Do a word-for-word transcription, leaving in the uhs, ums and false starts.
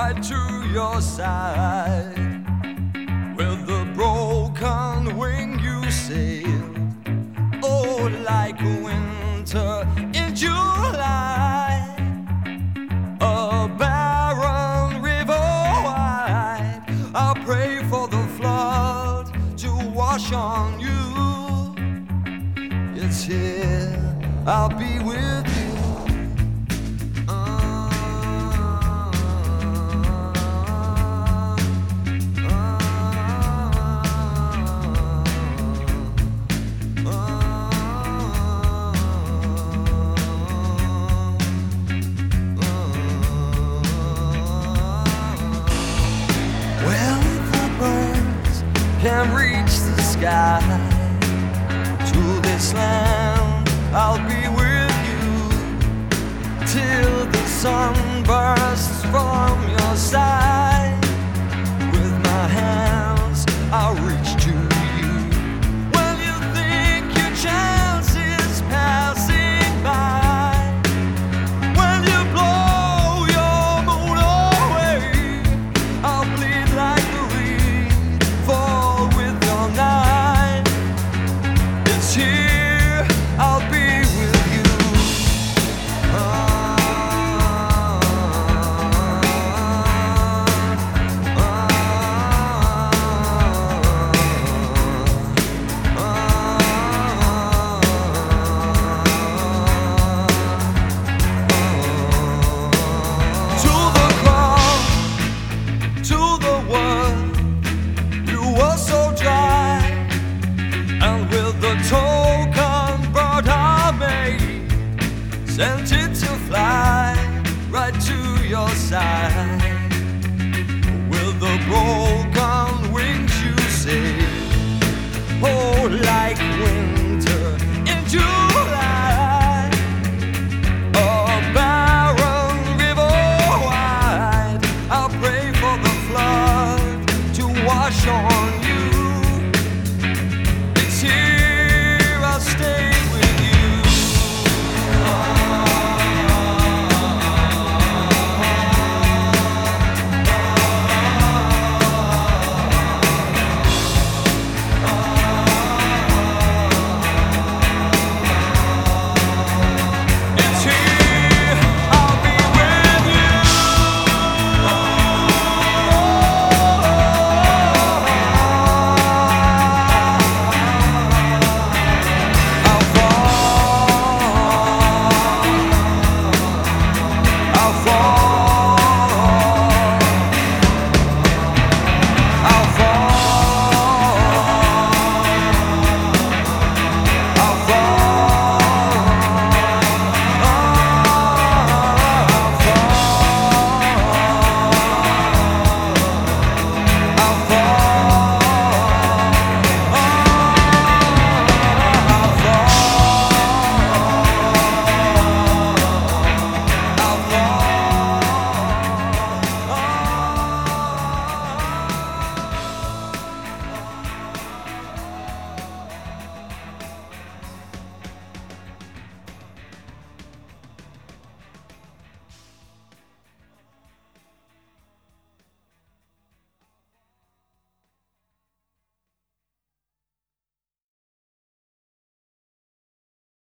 right to your side. With the broken wing you sailed, oh, like winter in July. A barren river wide, I pray for the flood to wash on you. It's here, I'll be with you. Can reach the sky. To this land I'll be with you till the sun bursts from your side. With my hands I'll reach to you when you think your chance is passing by. When you blow your moon away, I'll bleed like the reed for night. It's here, I'll be with you. Ah, ah, ah, ah. To the crowd, to the world, you were so dry. And with the tone